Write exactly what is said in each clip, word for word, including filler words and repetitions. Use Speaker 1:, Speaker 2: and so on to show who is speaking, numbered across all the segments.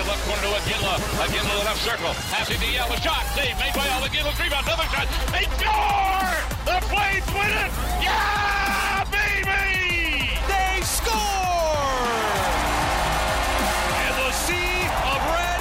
Speaker 1: it left corner to Aginla. Aginla the left circle. Passing to Yell. A shot. Save made by Yell. Aginla's rebound. Another shot. They score! The Flames win it! Yeah, baby!
Speaker 2: They score! And the sea of red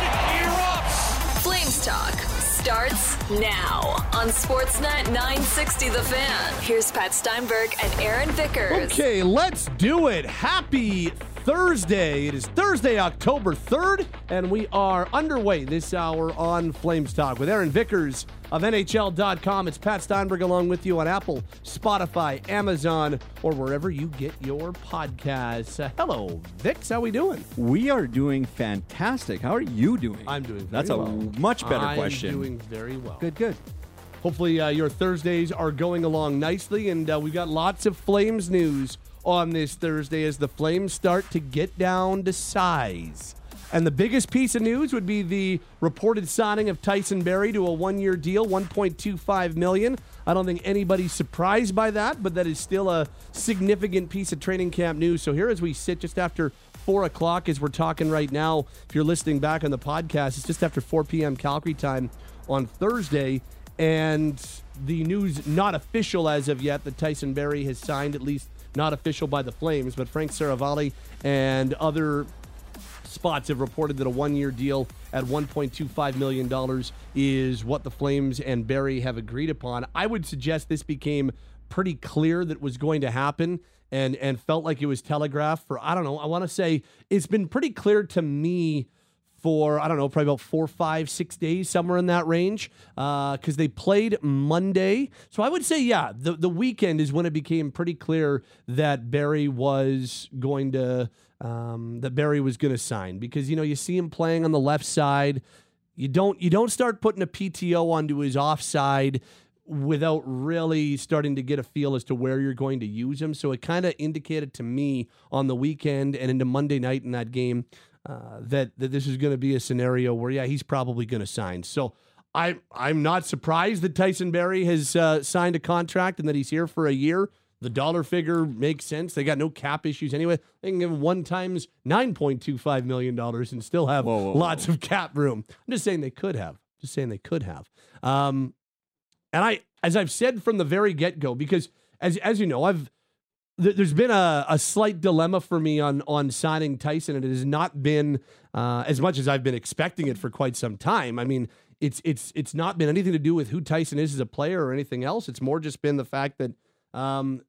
Speaker 2: erupts.
Speaker 3: Flames Talk starts now on Sportsnet nine sixty The Fan. Here's Pat Steinberg and Aaron Vickers.
Speaker 4: Okay, let's do it. Happy Thursday. It is Thursday, October third, and we are underway this hour on Flames Talk with Aaron Vickers of N H L dot com. It's Pat Steinberg along with you on Apple, Spotify, Amazon, or wherever you get your podcasts. Uh, hello, Vicks. How we doing?
Speaker 5: We are doing fantastic. How are you doing?
Speaker 4: I'm doing very
Speaker 5: That's
Speaker 4: well.
Speaker 5: a much better
Speaker 4: I'm
Speaker 5: question.
Speaker 4: I'm doing very well.
Speaker 5: Good, good.
Speaker 4: Hopefully uh, your Thursdays are going along nicely, and uh, we've got lots of Flames news on this Thursday as the Flames start to get down to size. And the biggest piece of news would be the reported signing of Tyson Barrie to a one-year deal, one point two five million dollars. I don't think anybody's surprised by that, but that is still a significant piece of training camp news. So here as we sit just after four o'clock as we're talking right now, if you're listening back on the podcast, it's just after four p.m. Calgary time on Thursday, and the news not official as of yet that Tyson Barrie has signed, at least not official by the Flames, but Frank Saravalli and other spots have reported that a one-year deal at one point two five million dollars is what the Flames and Barrie have agreed upon. I would suggest this became pretty clear that was going to happen and, and felt like it was telegraphed for, I don't know, I want to say it's been pretty clear to me for, I don't know, probably about four, five, six days, somewhere in that range, because uh, they played Monday. So I would say, yeah, the, the weekend is when it became pretty clear that Barrie was going to um, that Barrie was going to sign, because you know you see him playing on the left side. You don't you don't start putting a P T O onto his offside without really starting to get a feel as to where you're going to use him. So it kind of indicated to me on the weekend and into Monday night in that game Uh, that, that this is going to be a scenario where, yeah, he's probably going to sign. So I, I'm not surprised that Tyson Barrie has uh, signed a contract and that he's here for a year. The dollar figure makes sense. They got no cap issues anyway. They can give him one times nine point two five million dollars and still have
Speaker 5: whoa, whoa,
Speaker 4: lots
Speaker 5: whoa.
Speaker 4: of cap room. I'm just saying they could have. Just saying they could have. Um, and I, as I've said from the very get-go, because as as you know, I've there's been a, a slight dilemma for me on, on signing Tyson, and it has not been uh, as much as I've been expecting it for quite some time. I mean, it's it's it's not been anything to do with who Tyson is as a player or anything else. It's more just been the fact that um,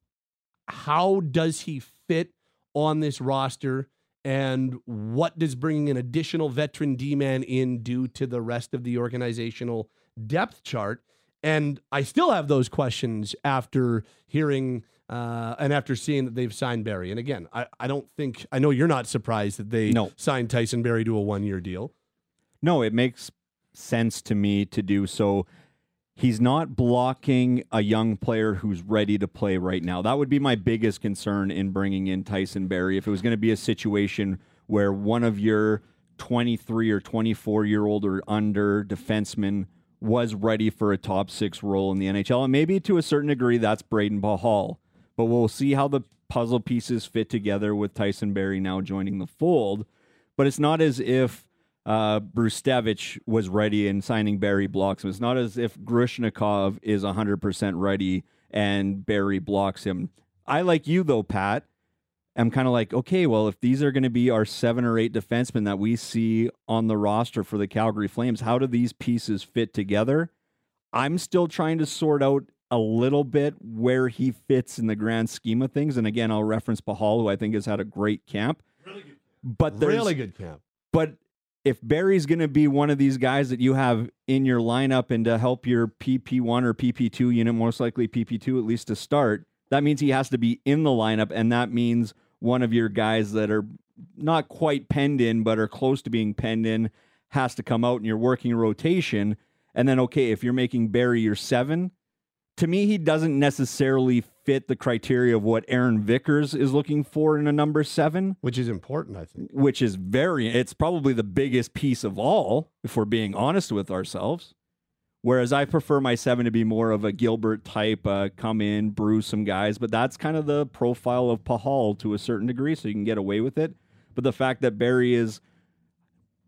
Speaker 4: how does he fit on this roster, and what does bringing an additional veteran D-man in do to the rest of the organizational depth chart? And I still have those questions after hearing uh, and after seeing that they've signed Barrie. And again, I, I don't think, I know you're not surprised that they
Speaker 5: No.
Speaker 4: signed Tyson Barrie to a one-year deal.
Speaker 5: No, it makes sense to me to do so. He's not blocking a young player who's ready to play right now. That would be my biggest concern in bringing in Tyson Barrie. If it was going to be a situation where one of your twenty-three or twenty-four-year-old or under defensemen was ready for a top six role in the N H L. And maybe to a certain degree, that's Braden Pahal. But we'll see how the puzzle pieces fit together with Tyson Barrie now joining the fold. But it's not as if uh, Brustevich was ready and signing Barrie blocks him. It's not as if Grushnikov is one hundred percent ready and Barrie blocks him. I, like you, though, Pat, I'm kind of like, okay, well, if these are going to be our seven or eight defensemen that we see on the roster for the Calgary Flames, how do these pieces fit together? I'm still trying to sort out a little bit where he fits in the grand scheme of things. And again, I'll reference Pahal, who I think has had a great camp.
Speaker 4: Really good.
Speaker 5: But there's,
Speaker 4: Really good camp.
Speaker 5: But if Barry's going to be one of these guys that you have in your lineup and to help your P P one or P P two unit, most likely P P two at least to start, that means he has to be in the lineup, and that means one of your guys that are not quite penned in but are close to being penned in has to come out in your working rotation. And then, okay, if you're making Barrie your seven, to me, he doesn't necessarily fit the criteria of what Aaron Vickers is looking for in a number seven.
Speaker 4: Which is important, I think.
Speaker 5: Which is very, it's probably the biggest piece of all, if we're being honest with ourselves. Whereas I prefer my seven to be more of a Gilbert type, uh, come in, bruise some guys. But that's kind of the profile of Pahal to a certain degree, so you can get away with it. But the fact that Barrie is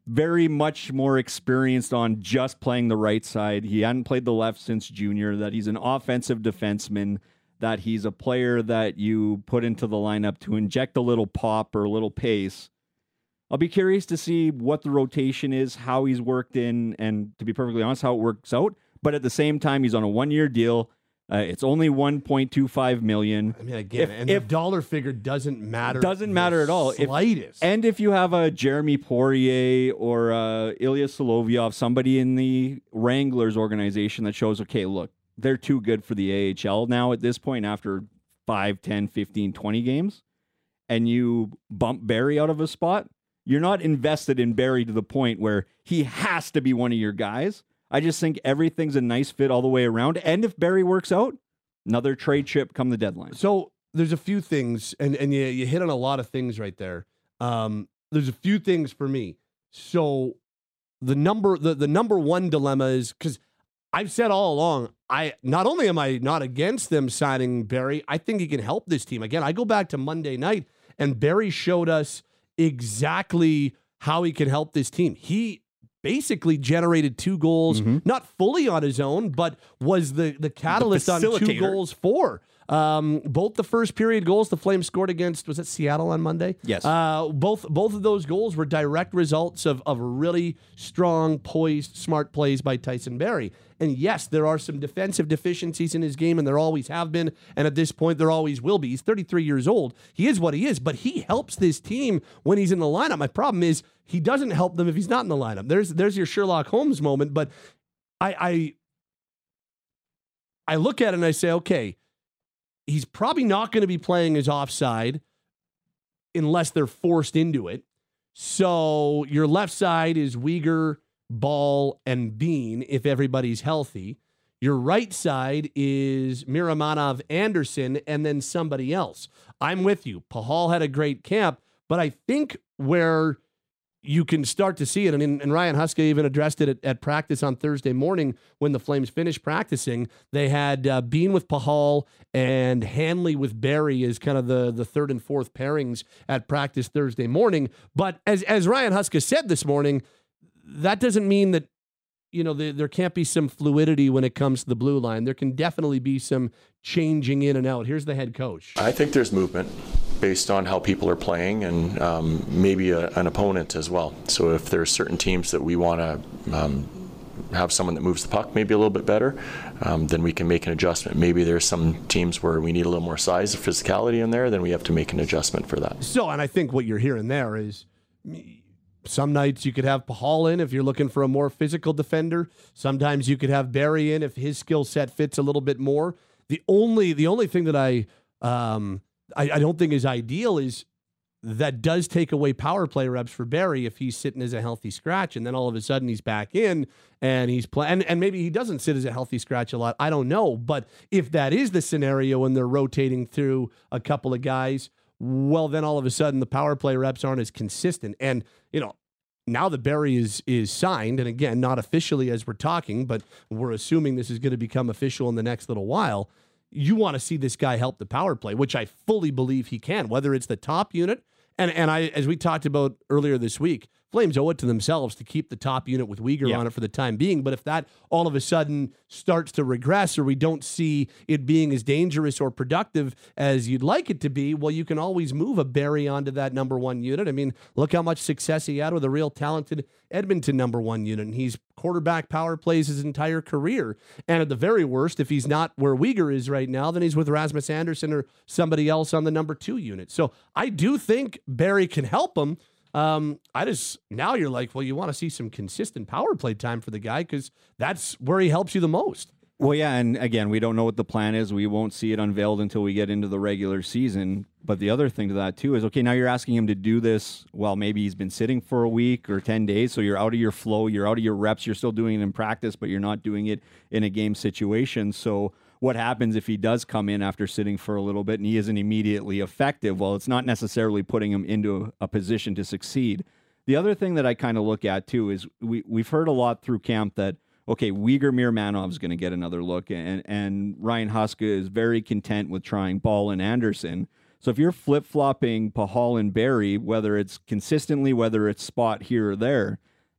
Speaker 5: very much more experienced on just playing the right side. He hadn't played the left since junior, that he's an offensive defenseman, that he's a player that you put into the lineup to inject a little pop or a little pace. I'll be curious to see what the rotation is, how he's worked in, and to be perfectly honest, how it works out. But at the same time, he's on a one-year deal. Uh, it's only one point two five million dollars.
Speaker 4: I mean, again,
Speaker 5: if,
Speaker 4: and
Speaker 5: if,
Speaker 4: the dollar figure doesn't matter.
Speaker 5: Doesn't matter at all.
Speaker 4: Slightest.
Speaker 5: If, and if you have a Jeremy Poirier or uh, Ilya Solovyov, somebody in the Wranglers organization that shows, okay, look, they're too good for the A H L now at this point after five, ten, fifteen, twenty games, and you bump Barrie out of a spot, you're not invested in Barrie to the point where he has to be one of your guys. I just think everything's a nice fit all the way around. And if Barrie works out, another trade chip come the deadline.
Speaker 4: So there's a few things, and, and you, you hit on a lot of things right there. Um, there's a few things for me. So the number the, the number one dilemma is, because I've said all along, I not only am I not against them signing Barrie, I think he can help this team. Again, I go back to Monday night, and Barrie showed us exactly how he can help this team. He basically generated two goals, mm-hmm. not fully on his own, but was the, the catalyst the on two goals for. Um, both the first period goals the Flames scored against, was it Seattle on Monday?
Speaker 5: Yes.
Speaker 4: Uh, both both of those goals were direct results of, of really strong, poised, smart plays by Tyson Barrie. And yes, there are some defensive deficiencies in his game, and there always have been, and at this point, there always will be. He's thirty-three years old. He is what he is, but he helps this team when he's in the lineup. My problem is he doesn't help them if he's not in the lineup. There's there's your Sherlock Holmes moment, but I I, I look at it and I say, okay, he's probably not going to be playing his offside unless they're forced into it. So your left side is Weegar, Ball, and Bean if everybody's healthy. Your right side is Miramanov, Anderson, and then somebody else. I'm with you. Pahal had a great camp, but I think where you can start to see it, and, and Ryan Huska even addressed it at, at practice on Thursday morning when the Flames finished practicing. They had uh, Bean with Pahal and Hanley with Barrie as kind of the, the third and fourth pairings at practice Thursday morning. But as, as Ryan Huska said this morning, that doesn't mean that, you know, the, there can't be some fluidity when it comes to the blue line. There can definitely be some changing in and out. Here's the head coach.
Speaker 6: I think there's movement based on how people are playing and um, maybe a, an opponent as well. So if there's certain teams that we want to um, have someone that moves the puck maybe a little bit better, um, then we can make an adjustment. Maybe there's some teams where we need a little more size or physicality in there, then we have to make an adjustment for that.
Speaker 4: So, and I think what you're hearing there is some nights you could have Pahal in if you're looking for a more physical defender. Sometimes you could have Barrie in if his skill set fits a little bit more. The only the only thing that I um, I, I don't think is ideal is that does take away power play reps for Barrie if he's sitting as a healthy scratch, and then all of a sudden he's back in and he's playing, and, and maybe he doesn't sit as a healthy scratch a lot. I don't know, but if that is the scenario and they're rotating through a couple of guys, well, then all of a sudden the power play reps aren't as consistent. And you know, now that Barrie is is signed, and again, not officially as we're talking, but we're assuming this is going to become official in the next little while. You want to see this guy help the power play, which I fully believe he can, whether it's the top unit. And and I, as we talked about earlier this week, Flames owe it to themselves to keep the top unit with Weegar yeah. on it for the time being. But if that all of a sudden starts to regress, or we don't see it being as dangerous or productive as you'd like it to be, well, you can always move a Barrie onto that number one unit. I mean, look how much success he had with a real talented Edmonton number one unit. And he's quarterback power plays his entire career. And at the very worst, if he's not where Weegar is right now, then he's with Rasmus Anderson or somebody else on the number two unit. So I do think Barrie can help him. Um, I just, now you're like, well, you want to see some consistent power play time for the guy because that's where he helps you the most.
Speaker 5: Well, yeah, and again, we don't know what the plan is. We won't see it unveiled until we get into the regular season. But the other thing to that, too, is, okay, now you're asking him to do this while maybe he's been sitting for a week or ten days, so you're out of your flow, you're out of your reps, you're still doing it in practice, but you're not doing it in a game situation. So what happens if he does come in after sitting for a little bit and he isn't immediately effective? Well, it's not necessarily putting him into a, a position to succeed. The other thing that I kind of look at, too, is we, we've heard a lot through camp that, okay, Weegar Miramanov is going to get another look, and, and Ryan Huska is very content with trying Ball and Anderson. So if you're flip-flopping Pahal and Barrie, whether it's consistently, whether it's spot here or there,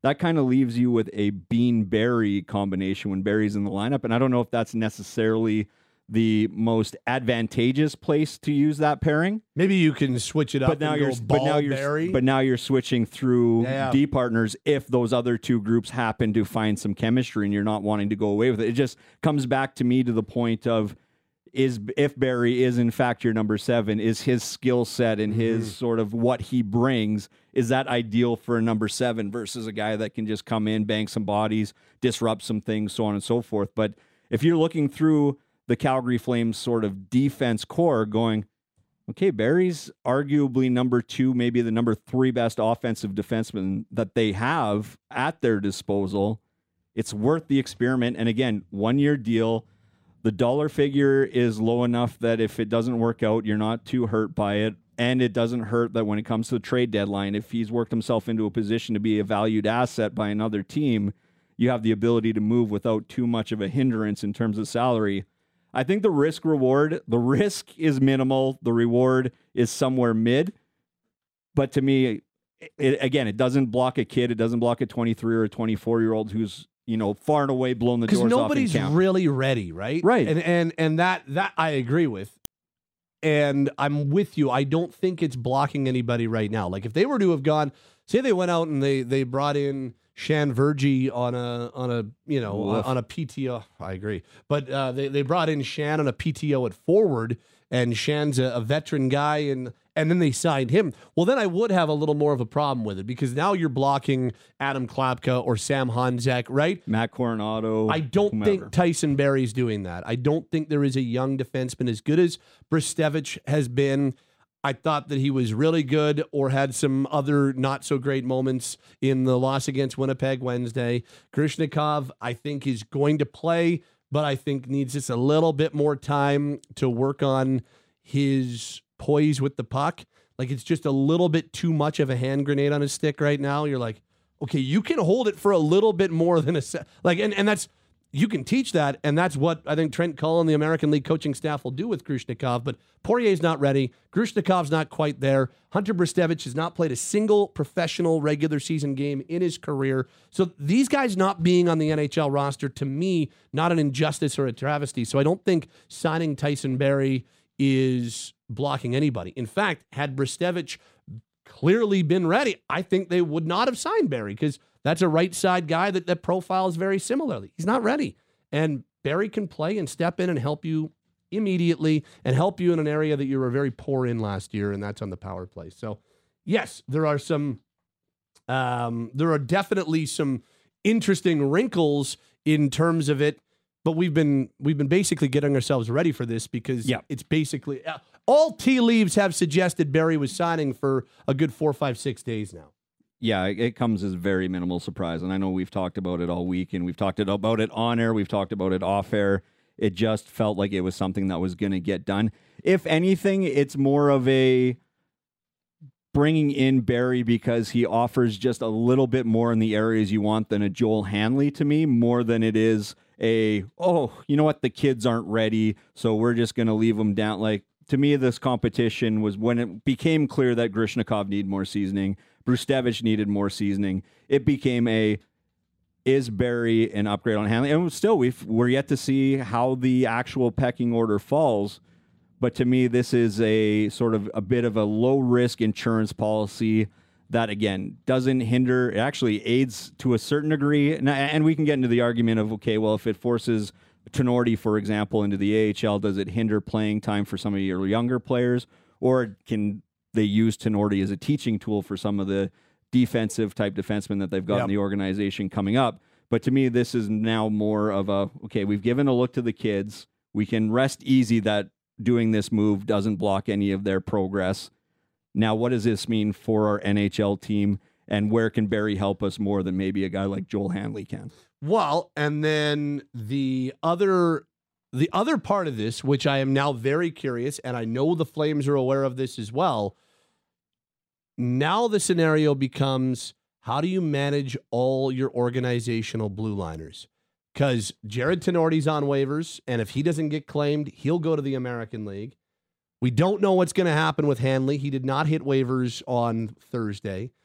Speaker 5: that kind of leaves you with a Bean-Barry combination when Barry's in the lineup. And I don't know if that's necessarily the most advantageous place to use that pairing.
Speaker 4: Maybe you can switch it up.
Speaker 5: But now
Speaker 4: and
Speaker 5: you're
Speaker 4: go
Speaker 5: but now you're
Speaker 4: Barry.
Speaker 5: but now you're switching through
Speaker 4: Yeah.
Speaker 5: D partners if those other two groups happen to find some chemistry and you're not wanting to go away with it. It just comes back to me to the point of is if Barry is in fact your number seven, is his skill set and his
Speaker 4: Mm-hmm.
Speaker 5: sort of what he brings, is that ideal for a number seven versus a guy that can just come in, bang some bodies, disrupt some things, so on and so forth. But if you're looking through the Calgary Flames sort of defense core going, okay, Barry's arguably number two, maybe the number three best offensive defenseman that they have at their disposal. It's worth the experiment. And again, one-year deal. The dollar figure is low enough that if it doesn't work out, you're not too hurt by it. And it doesn't hurt that when it comes to the trade deadline, if he's worked himself into a position to be a valued asset by another team, you have the ability to move without too much of a hindrance in terms of salary. I think the risk reward, the risk is minimal. The reward is somewhere mid. But to me, it, again, it doesn't block a kid. It doesn't block a twenty-three or a twenty-four year old who's, you know, far and away blown the doors off in
Speaker 4: nobody's
Speaker 5: camp.
Speaker 4: really ready, right?
Speaker 5: Right.
Speaker 4: And and and that that I agree with. And I'm with you. I don't think it's blocking anybody right now. Like if they were to have gone, say they went out and they they brought in Shan Vergy on a on a you know
Speaker 5: Woof.
Speaker 4: on a P T O. I agree, but uh, they they brought in Shan on a P T O at forward, and Shan's a, a veteran guy, and and then they signed him. Well, then I would have a little more of a problem with it because now you're blocking Adam Klapka or Sam Honzek, right?
Speaker 5: Matt Coronado.
Speaker 4: I don't
Speaker 5: whomever.
Speaker 4: think Tyson Barrie's doing that. I don't think there is a young defenseman as good as Bristevich has been. I thought that he was really good or had some other not so great moments in the loss against Winnipeg Wednesday. Grishnikov, I think, is going to play, but I think needs just a little bit more time to work on his poise with the puck. Like it's just a little bit too much of a hand grenade on his stick right now. You're like, okay, you can hold it for a little bit more than a se-. like, and and that's. You can teach that, and that's what I think Trent Cullen, the American League coaching staff, will do with Grushnikov. But Poirier's not ready. Grushnikov's not quite there. Hunter Bristevich has not played a single professional regular season game in his career. So these guys not being on the N H L roster, to me, not an injustice or a travesty. So I don't think signing Tyson Barrie is blocking anybody. In fact, had Bristevich clearly been ready, I think they would not have signed Barrie because that's a right side guy that, that profiles very similarly. He's not ready. And Barrie can play and step in and help you immediately and help you in an area that you were very poor in last year, and that's on the power play. So, yes, there are some, um, there are definitely some interesting wrinkles in terms of it, but we've been we've been basically getting ourselves ready for this because
Speaker 5: Yep.
Speaker 4: it's basically uh, all tea leaves have suggested Barrie was signing for a good four, five, six days now.
Speaker 5: Yeah, it it comes as very minimal surprise. And I know we've talked about it all week, and we've talked it- about it on air. We've talked about it off air. It just felt like it was something that was going to get done. If anything, it's more of a bringing in Barrie because he offers just a little bit more in the areas you want than a Joel Hanley to me, more than it is a, oh, you know what, the kids aren't ready, so we're just going to leave them down. Like, to me, this competition was when it became clear that Grishnikov needed more seasoning, Brustevich needed more seasoning. It became a, is Barrie an upgrade on Hanley? And still, we've, we're yet to see how the actual pecking order falls. But to me, this is a sort of a bit of a low-risk insurance policy that, again, doesn't hinder, it actually aids to a certain degree. And, and we can get into the argument of, okay, well, if it forces Tenorti, for example, into the A H L, does it hinder playing time for some of your younger players? Or can they use Tenorti as a teaching tool for some of the defensive type defensemen that they've got
Speaker 4: Yep.
Speaker 5: in the organization coming up? But to me, this is now more of a, okay, we've given a look to the kids. We can rest easy that doing this move doesn't block any of their progress. Now, what does this mean for our N H L team, and where can Barrie help us more than maybe a guy like Joel Hanley can?
Speaker 4: Well, and then the other the other part of this, which I am now very curious, and I know the Flames are aware of this as well. Now the scenario becomes, how do you manage all your organizational blue liners? Because Jared Tenorti's on waivers, and if he doesn't get claimed, he'll go to the American League. We don't know what's going to happen with Hanley. He did not hit waivers on Thursday.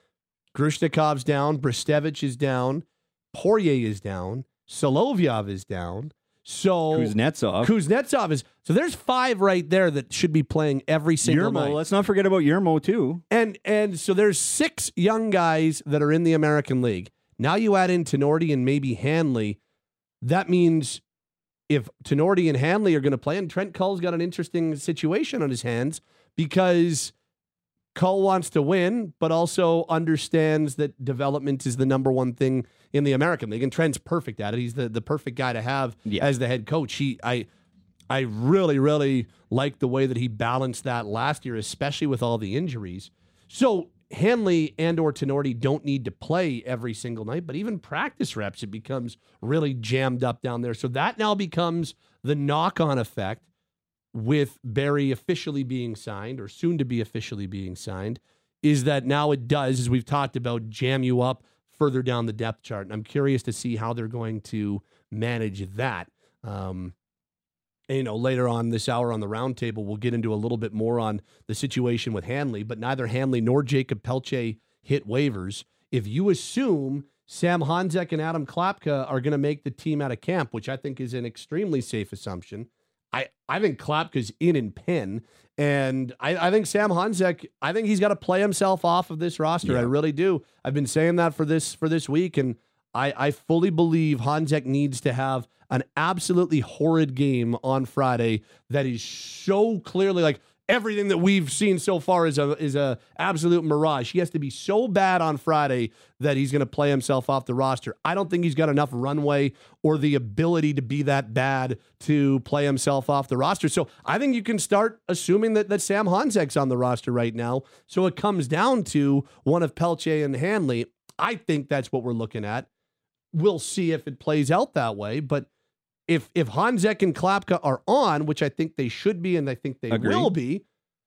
Speaker 4: Grushnikov's down. Bristevich is down. Poirier is down. Solovyov is down. So
Speaker 5: Kuznetsov.
Speaker 4: Kuznetsov is so there's five right there that should be playing every single
Speaker 5: Yermo,
Speaker 4: night.
Speaker 5: let's not forget about Yermo too.
Speaker 4: And and so there's six young guys that are in the American League. Now you add in Tenorti and maybe Hanley. That means if Tenorti and Hanley are going to play, and Trent Cull's got an interesting situation on his hands because Cull wants to win, but also understands that development is the number one thing in the American League. And Trent's perfect at it. He's the, the perfect guy to have
Speaker 5: yeah.
Speaker 4: as the head coach. He, I, I really, really like the way that he balanced that last year, especially with all the injuries. So Hanley and or Tenorti don't need to play every single night, but even practice reps, it becomes really jammed up down there. So that now becomes the knock-on effect with Barrie officially being signed or soon to be officially being signed, is that now it does, as we've talked about, jam you up further down the depth chart. And I'm curious to see how they're going to manage that. Um, and, you know, later on this hour on the roundtable, we'll get into a little bit more on the situation with Hanley, but neither Hanley nor Jacob Pelche hit waivers. If you assume Sam Honzek and Adam Klapka are going to make the team out of camp, which I think is an extremely safe assumption, I, I think Klapka's in and pin, and I, I think Sam Honzek, I think he's got to play himself off of this roster.
Speaker 5: Yeah.
Speaker 4: I really do. I've been saying that for this for this week, and I, I fully believe Honzek needs to have an absolutely horrid game on Friday that is so clearly like everything that we've seen so far is a is a absolute mirage. He has to be so bad on Friday that he's going to play himself off the roster. I don't think he's got enough runway or the ability to be that bad to play himself off the roster. So I think you can start assuming that, that Sam Honzek's on the roster right now. So it comes down to one of Pelche and Hanley. I think that's what we're looking at. We'll see if it plays out that way, but If if Honzek and Klapka are on, which I think they should be and I think they
Speaker 5: Agreed.
Speaker 4: will be,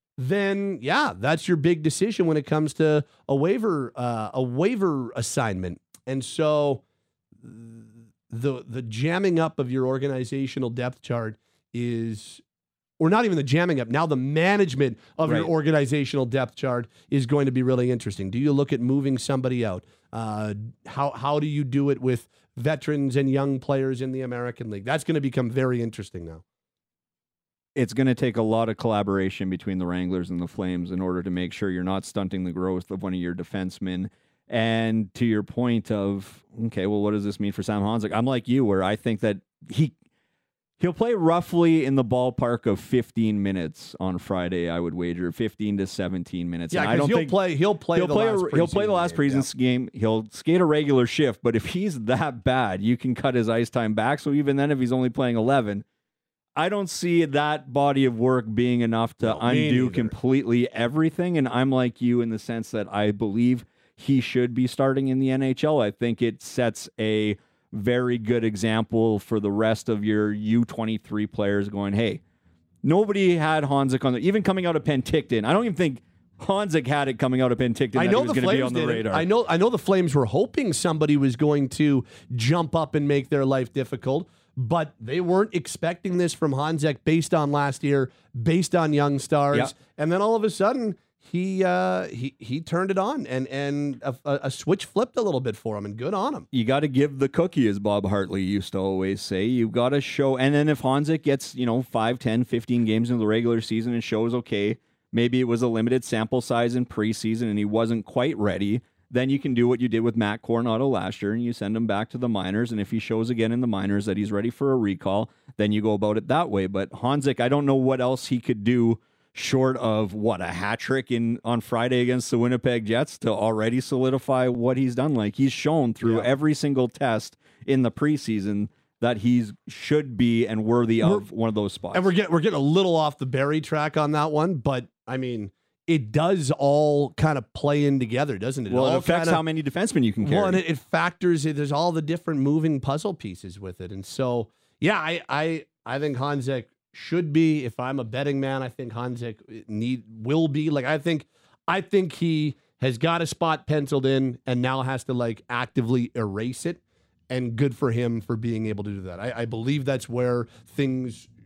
Speaker 4: then yeah, that's your big decision when it comes to a waiver uh, a waiver assignment. And so the the jamming up of your organizational depth chart is, or not even the jamming up, now the management of
Speaker 5: Right.
Speaker 4: your organizational depth chart is going to be really interesting. Do you look at moving somebody out? Uh, how how do you do it with veterans and young players in the American League? That's going to become very interesting now.
Speaker 5: It's going to take a lot of collaboration between the Wranglers and the Flames in order to make sure you're not stunting the growth of one of your defensemen. And to your point of, okay, well, what does this mean for Sam Honzek? I'm like you, where I think that he he'll play roughly in the ballpark of fifteen minutes on Friday. I would wager fifteen to seventeen minutes.
Speaker 4: Yeah,
Speaker 5: and I
Speaker 4: because
Speaker 5: don't
Speaker 4: he'll
Speaker 5: think
Speaker 4: play. He'll play.
Speaker 5: He'll
Speaker 4: the
Speaker 5: play,
Speaker 4: last
Speaker 5: a, he'll play the
Speaker 4: preseason
Speaker 5: last
Speaker 4: game,
Speaker 5: preseason game. He'll skate a regular shift, but if he's that bad, you can cut his ice time back. So even then, if he's only playing eleven, I don't see that body of work being enough to
Speaker 4: No, me
Speaker 5: undo
Speaker 4: neither.
Speaker 5: completely everything. And I'm like you in the sense that I believe he should be starting in the N H L. I think it sets a very good example for the rest of your U twenty-three players going, hey, nobody had Honzek on the, even coming out of Penticton. I don't even think Honzek had it coming out of Penticton.
Speaker 4: I
Speaker 5: that
Speaker 4: know
Speaker 5: he was
Speaker 4: the
Speaker 5: going to be
Speaker 4: Flames
Speaker 5: on the
Speaker 4: did it.
Speaker 5: radar.
Speaker 4: I know. I know the Flames were hoping somebody was going to jump up and make their life difficult, but they weren't expecting this from Honzek based on last year, based on young stars,
Speaker 5: Yep.
Speaker 4: and then all of a sudden he uh, he he turned it on, and and a, a switch flipped a little bit for him, and good on him.
Speaker 5: You got to give the cookie, as Bob Hartley used to always say. You got to show, and then if Honzek gets, you know, five, ten, fifteen games into the regular season and shows, okay, maybe it was a limited sample size in preseason and he wasn't quite ready, then you can do what you did with Matt Coronado last year and you send him back to the minors. And if he shows again in the minors that he's ready for a recall, then you go about it that way. But Honzek, I don't know what else he could do short of what, a hat trick in on Friday against the Winnipeg Jets to already solidify what he's done. Like, he's shown through
Speaker 4: Yeah.
Speaker 5: every single test in the preseason that he's should be and worthy of one of those spots.
Speaker 4: And we're getting we're getting a little off the Barrie track on that one, but I mean, it does all kind of play in together, doesn't it?
Speaker 5: well, it
Speaker 4: all
Speaker 5: affects
Speaker 4: kinda,
Speaker 5: how many defensemen you can carry.
Speaker 4: Well, and it, it factors. There's all the different moving puzzle pieces with it, and so yeah, I I I think Honzek should be. If I'm a betting man, I think Honzek need will be. Like I think I think he has got a spot penciled in, and now has to like actively erase it. And good for him for being able to do that. I, I believe that's where things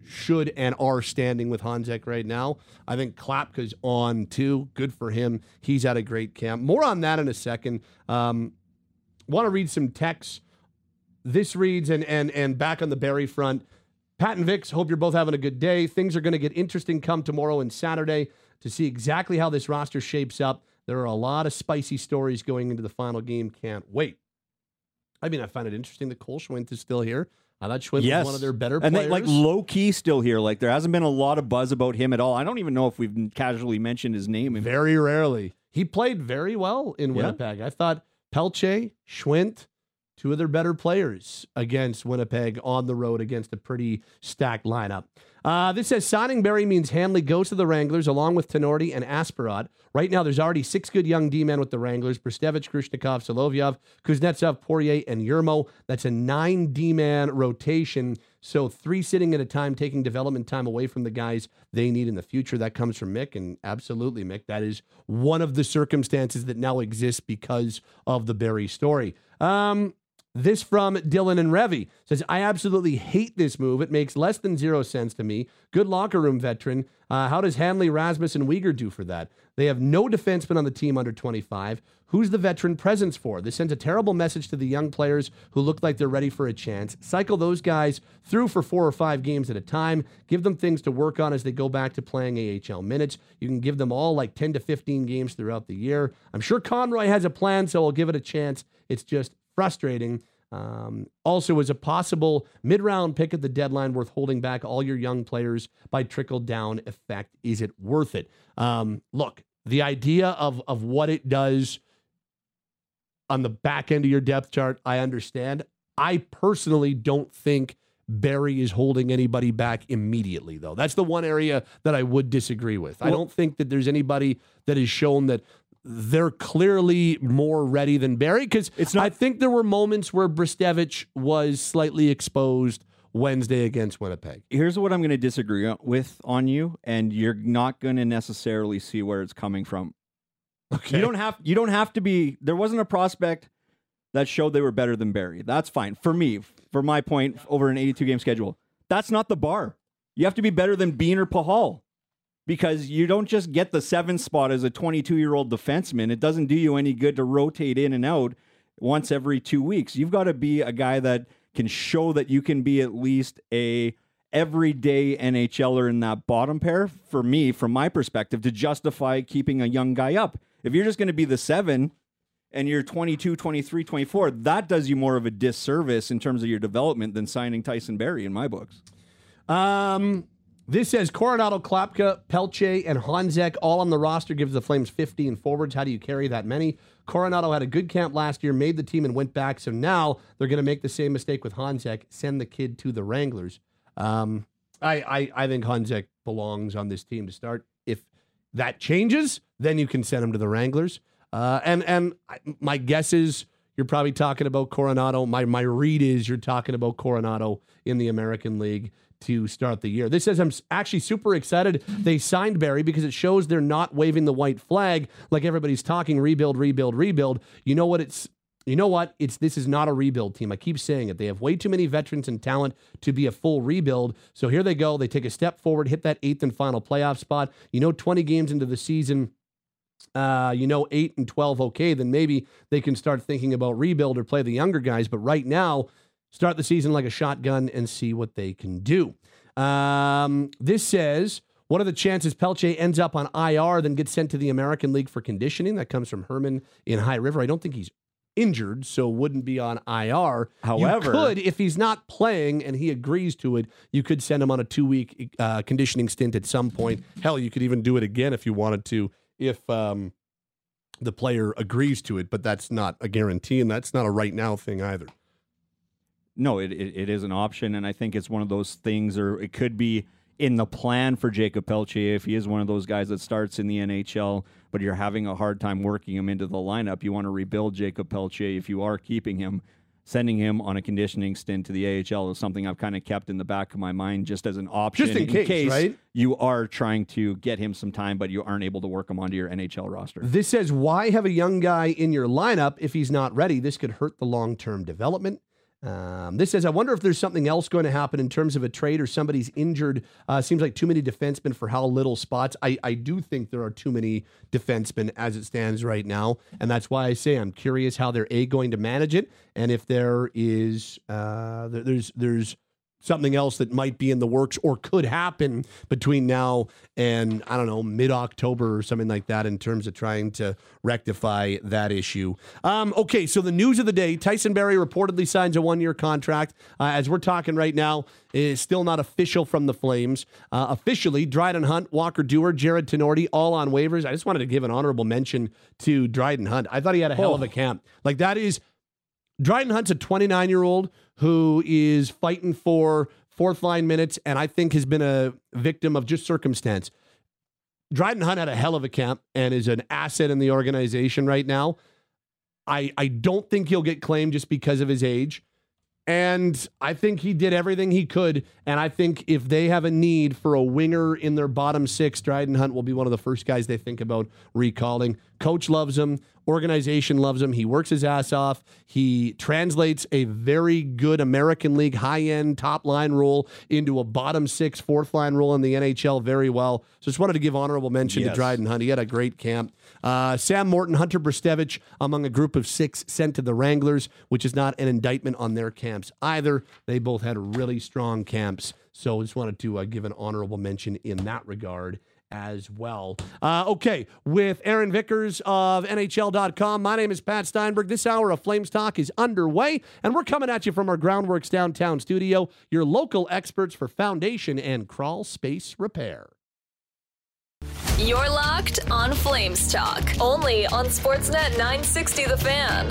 Speaker 4: should and are standing with Honzek right now. I think Klapka's on too. Good for him. He's at a great camp. More on that in a second. Um, want to read some texts. This reads, and and and back on the Barrie front, Pat and Vix, hope you're both having a good day. Things are going to get interesting come tomorrow and Saturday to see exactly how this roster shapes up. There are a lot of spicy stories going into the final game. Can't wait. I mean, I find it interesting that Cole Schwindt is still here. I thought Schwindt
Speaker 5: yes.
Speaker 4: was one of their better
Speaker 5: and
Speaker 4: players.
Speaker 5: And like low key still here. Like there hasn't been a lot of buzz about him at all. I don't even know if we've casually mentioned his name.
Speaker 4: Very rarely. He played very well in Winnipeg. Yeah. I thought Pelche, Schwindt, two of their better players against Winnipeg on the road against a pretty stacked lineup. Uh, this says signing Barrie means Hanley goes to the Wranglers along with Tenorti and Asparad. Right now, there's already six good young D-men with the Wranglers: Brstevich, Krishnikov, Solovyov, Kuznetsov, Poirier, and Yermo. That's a nine D-man rotation. So three sitting at a time, taking development time away from the guys they need in the future. That comes from Mick, and absolutely, Mick, that is one of the circumstances that now exists because of the Barrie story. Um... This from Dylan and Revy says, I absolutely hate this move. It makes less than zero sense to me. Good locker room veteran. Uh, how does Hanley, Rasmus, and Uyghur do for that? They have no defensemen on the team under twenty-five. Who's the veteran presence for? This sends a terrible message to the young players who look like they're ready for a chance. Cycle those guys through for four or five games at a time. Give them things to work on as they go back to playing A H L minutes. You can give them all like ten to fifteen games throughout the year. I'm sure Conroy has a plan, so I'll give it a chance. It's just frustrating. Um, also, as a possible mid-round pick at the deadline worth holding back all your young players by trickle-down effect? Is it worth it? Um, look, the idea of of what it does on the back end of your depth chart, I understand. I personally don't think Barrie is holding anybody back immediately, though. That's the one area that I would disagree with. Well, I don't think that there's anybody that has shown that they're clearly more ready than Barrie, because I think there were moments where Brstevich was slightly exposed Wednesday against Winnipeg.
Speaker 5: Here's what I'm going to disagree with on you, and you're not going to necessarily see where it's coming from. Okay. You don't have you don't have to be. There wasn't a prospect that showed they were better than Barrie. That's fine for me. For my point, over an eighty-two game schedule, that's not the bar. You have to be better than Bean or Pahal. Because you don't just get the seventh spot as a twenty-two-year-old defenseman. It doesn't do you any good to rotate in and out once every two weeks. You've got to be a guy that can show that you can be at least a everyday NHLer in that bottom pair, for me, from my perspective, to justify keeping a young guy up. If you're just going to be the seven and you're twenty-two, twenty-three, twenty-four, that does you more of a disservice in terms of your development than signing Tyson Barrie in my books.
Speaker 4: Um... This says Coronado, Klapka, Pelche, and Honzek all on the roster gives the Flames fifteen forwards. How do you carry that many? Coronado had a good camp last year, made the team and went back. So now they're going to make the same mistake with Honzek, send the kid to the Wranglers. Um, I, I, I think Honzek belongs on this team to start. If that changes, then you can send him to the Wranglers. Uh, and and I, my guess is you're probably talking about Coronado. My, my read is you're talking about Coronado in the American League to start the year. This says I'm actually super excited they signed Barrie because it shows they're not waving the white flag like everybody's talking rebuild, rebuild, rebuild. You know what it's you know what? It's this is not a rebuild team. I keep saying it. They have way too many veterans and talent to be a full rebuild. So here they go. They take a step forward, hit that eighth and final playoff spot. You know, twenty games into the season, uh, you know, eight and twelve, okay, then maybe they can start thinking about rebuild or play the younger guys. But right now, start the season like a shotgun and see what they can do. Um, this says, what are the chances Pelche ends up on I R, then gets sent to the American League for conditioning? That comes from Herman in High River. I don't think he's injured, so wouldn't be on I R.
Speaker 5: However,
Speaker 4: you could, if he's not playing and he agrees to it, you could send him on a two-week uh, conditioning stint at some point. Hell, you could even do it again if you wanted to, if um, the player agrees to it, but that's not a guarantee, and that's not a right now thing either.
Speaker 5: No, it, it it is an option, and I think it's one of those things, or it could be in the plan for Jacob Pelche if he is one of those guys that starts in the N H L, but you're having a hard time working him into the lineup. You want to rebuild Jacob Pelche if you are keeping him. Sending him on a conditioning stint to the A H L is something I've kind of kept in the back of my mind just as an option.
Speaker 4: Just in, in case, case right?
Speaker 5: You are trying to get him some time, but you aren't able to work him onto your N H L roster.
Speaker 4: This says, why have a young guy in your lineup if he's not ready? This could hurt the long-term development. Um, this says, I wonder if there's something else going to happen in terms of a trade or somebody's injured. Uh, seems like too many defensemen for how little spots. I, I do think there are too many defensemen as it stands right now. And that's why I say I'm curious how they're A, going to manage it. And if there is, uh, there, there's, there's, something else that might be in the works or could happen between now and, I don't know, mid-October or something like that in terms of trying to rectify that issue. Um, okay, so the news of the day, Tyson Barrie reportedly signs a one-year contract. Uh, as we're talking right now, it is still not official from the Flames. Uh, officially, Dryden Hunt, Walker Duehr, Jared Tenorti, all on waivers. I just wanted to give an honorable mention to Dryden Hunt. I thought he had a hell of a camp. Like, that is... Dryden Hunt's a twenty-nine-year-old who is fighting for fourth-line minutes and I think has been a victim of just circumstance. Dryden Hunt had a hell of a camp and is an asset in the organization right now. I, I don't think he'll get claimed just because of his age. And I think he did everything he could. And I think if they have a need for a winger in their bottom six, Dryden Hunt will be one of the first guys they think about recalling. Coach loves him. Organization loves him. He works his ass off. He translates a very good American League high-end top-line role into a bottom six, fourth-line role in the N H L very well. So just wanted to give honorable mention yes. to Dryden Hunt. He had a great camp. Uh, Sam Morton, Hunter Brzustewicz among a group of six sent to the Wranglers, which is not an indictment on their camps either. They both had really strong camps. So just wanted to uh, give an honorable mention in that regard as well. Uh, okay, with Aaron Vickers of N H L dot com, my name is Pat Steinberg. This hour of Flames Talk is underway, and we're coming at you from our Groundworks downtown studio, your local experts for foundation and crawl space repair.
Speaker 3: You're locked on Flames Talk, only on Sportsnet nine sixty The Fan.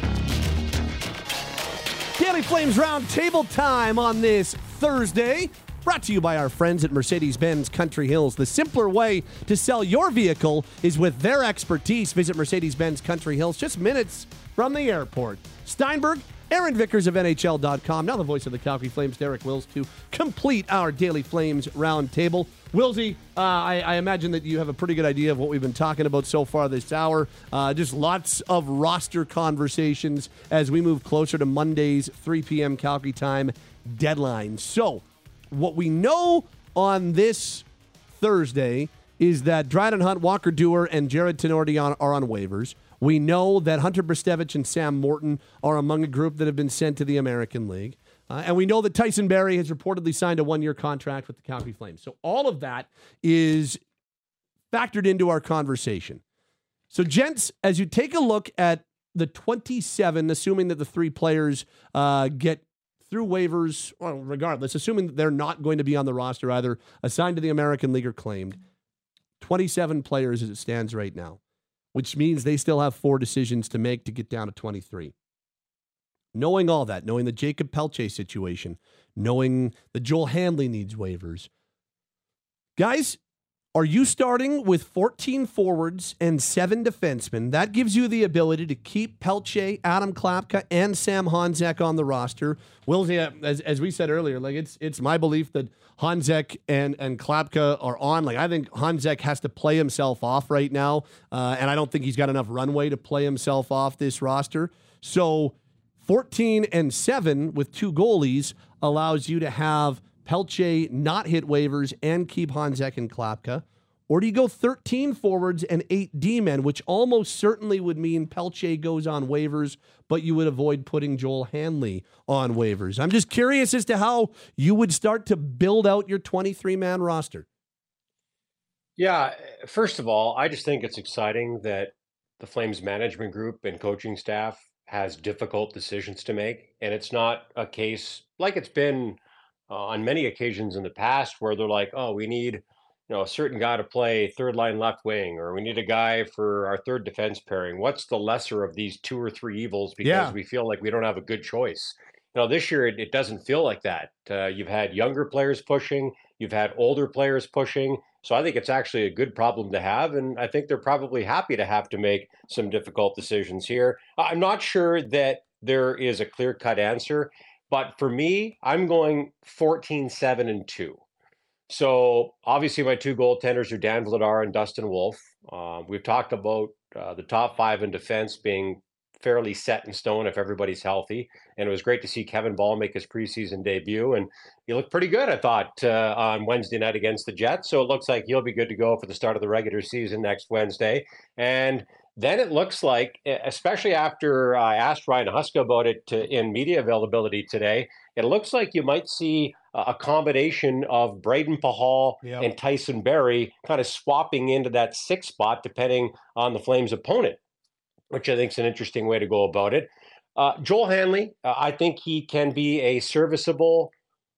Speaker 4: Daily Flames Roundtable time on this Thursday. Brought to you by our friends at Mercedes-Benz Country Hills. The simpler way to sell your vehicle is with their expertise. Visit Mercedes-Benz Country Hills, just minutes from the airport. Steinberg, Aaron Vickers of N H L dot com, now the voice of the Calgary Flames, Derek Wills, to complete our Daily Flames Roundtable. Willsy, uh, I, I imagine that you have a pretty good idea of what we've been talking about so far this hour. Uh, just lots of roster conversations as we move closer to Monday's three p.m. Calgary time deadline. So, what we know on this Thursday is that Dryden Hunt, Walker Duehr, and Jared Tenorti on, are on waivers. We know that Hunter Brzustewicz and Sam Morton are among a group that have been sent to the American League. Uh, and we know that Tyson Barrie has reportedly signed a one-year contract with the Calgary Flames. So all of that is factored into our conversation. So, gents, as you take a look at the twenty-seven, assuming that the three players uh, get through waivers, well, regardless, assuming that they're not going to be on the roster either, assigned to the American League or claimed, twenty-seven players as it stands right now, which means they still have four decisions to make to get down to twenty-three. Knowing all that, knowing the Jacob Pelche situation, knowing that Joel Hanley needs waivers, guys, are you starting with fourteen forwards and seven defensemen? That gives you the ability to keep Pelche, Adam Klapka, and Sam Honzek on the roster. Will, as, as we said earlier, like it's it's my belief that Honzek and, and Klapka are on. Like I think Honzek has to play himself off right now, uh, and I don't think he's got enough runway to play himself off this roster. So fourteen and seven with two goalies allows you to have Pelche not hit waivers and keep Honzek and Klapka? Or do you go thirteen forwards and eight D-men, which almost certainly would mean Pelche goes on waivers, but you would avoid putting Joel Hanley on waivers? I'm just curious as to how you would start to build out your twenty-three man roster.
Speaker 7: Yeah, first of all, I just think it's exciting that the Flames management group and coaching staff has difficult decisions to make. And it's not a case like it's been Uh, on many occasions in the past where they're like, oh, we need, you know, a certain guy to play third line left wing, or we need a guy for our third defense pairing. What's the lesser of these two or three evils? Because
Speaker 4: Yeah.
Speaker 7: we feel like we don't have a good choice. You know, this year it, it doesn't feel like that. Uh, you've had younger players pushing, you've had older players pushing. So I think it's actually a good problem to have. And I think they're probably happy to have to make some difficult decisions here. I'm not sure that there is a clear cut answer. But for me, I'm going fourteen, seven, and two. So obviously my two goaltenders are Dan Vladar and Dustin Wolf. Uh, we've talked about uh, the top five in defense being fairly set in stone if everybody's healthy. And it was great to see Kevin Ball make his preseason debut. And he looked pretty good, I thought, uh, on Wednesday night against the Jets. So it looks like he'll be good to go for the start of the regular season next Wednesday. And then it looks like, especially after I asked Ryan Huska about it to, in media availability today, it looks like you might see a combination of Braden Pahal yep. and Tyson Barrie kind of swapping into that sixth spot depending on the Flames' opponent, which I think is an interesting way to go about it. Uh, Joel Hanley, uh, I think he can be a serviceable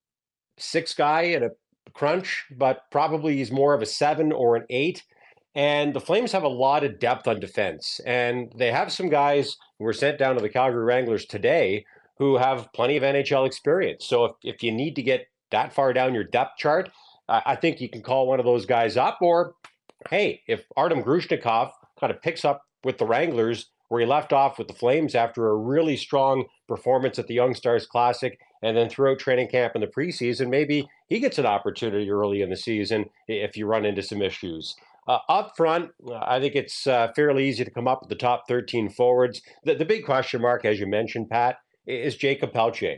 Speaker 7: six guy in a crunch, but probably he's more of a seven or an eight. And the Flames have a lot of depth on defense. And they have some guys who were sent down to the Calgary Wranglers today who have plenty of N H L experience. So if, if you need to get that far down your depth chart, uh, I think you can call one of those guys up. Or, hey, if Artem Grushnikov kind of picks up with the Wranglers where he left off with the Flames after a really strong performance at the Young Stars Classic and then throughout training camp in the preseason, maybe he gets an opportunity early in the season if you run into some issues. Uh, up front, I think it's uh, fairly easy to come up with the top thirteen forwards. The, the big question mark, as you mentioned, Pat, is Jacob Pelletier.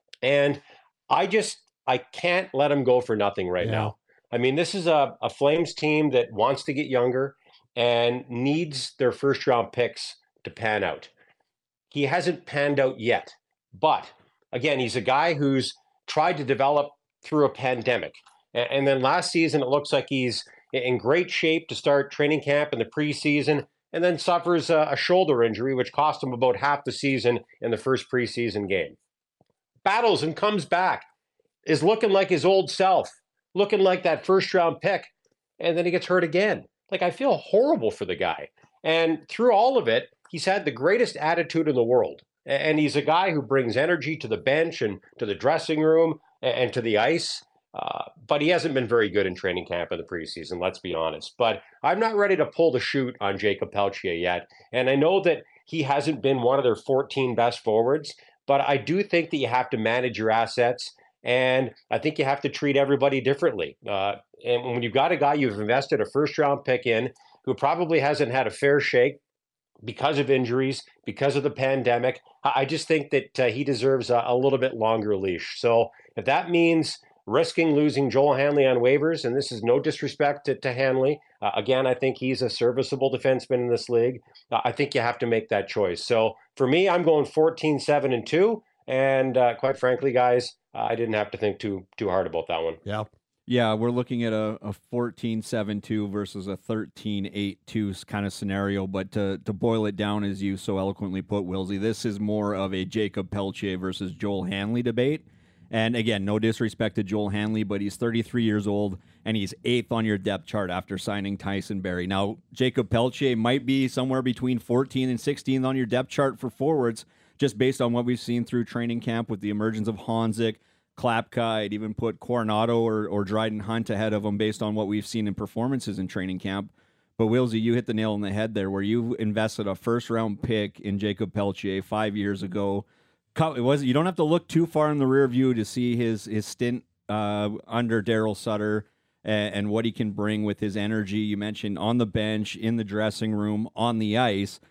Speaker 7: And I just, I can't let him go for nothing right yeah. now. I mean, this is a, a Flames team that wants to get younger and needs their first round picks to pan out. He hasn't panned out yet. But again, he's a guy who's tried to develop through a pandemic. And, and then last season, it looks like he's in great shape to start training camp in the preseason, and then suffers a, a shoulder injury, which cost him about half the season in the first preseason game. Battles and comes back, is looking like his old self, looking like that first round pick, and then he gets hurt again. Like, I feel horrible for the guy. And through all of it, he's had the greatest attitude in the world. And he's a guy who brings energy to the bench and to the dressing room and to the ice. Uh, but he hasn't been very good in training camp in the preseason, let's be honest. But I'm not ready to pull the chute on Jacob Pelletier yet. And I know that he hasn't been one of their fourteen best forwards, but I do think that you have to manage your assets. And I think you have to treat everybody differently. Uh, and when you've got a guy you've invested a first round pick in who probably hasn't had a fair shake because of injuries, because of the pandemic, I just think that uh, he deserves a, a little bit longer leash. So if that means risking losing Joel Hanley on waivers, and this is no disrespect to, to Hanley. Uh, again, I think he's a serviceable defenseman in this league. Uh, I think you have to make that choice. So for me, I'm going fourteen, seven, and two. And uh, quite frankly, guys, uh, I didn't have to think too too hard about that one.
Speaker 4: Yeah.
Speaker 5: Yeah, we're looking at a, a fourteen seven two versus a thirteen eight two kind of scenario. But to, to boil it down, as you so eloquently put, Wilsey, this is more of a Jacob Pelletier versus Joel Hanley debate. And again, no disrespect to Joel Hanley, but he's thirty-three years old, and he's eighth on your depth chart after signing Tyson Barrie. Now, Jacob Pelletier might be somewhere between fourteen and sixteen on your depth chart for forwards, just based on what we've seen through training camp with the emergence of Honzik, Klapka. I'd even put Coronado or, or Dryden Hunt ahead of him based on what we've seen in performances in training camp. But Wilsey, you hit the nail on the head there, where you invested a first-round pick in Jacob Pelletier five years ago. It was you don't have to look too far in the rear view to see his his stint uh, under Daryl Sutter and, and what he can bring with his energy. You mentioned on the bench, in the dressing room, on the ice.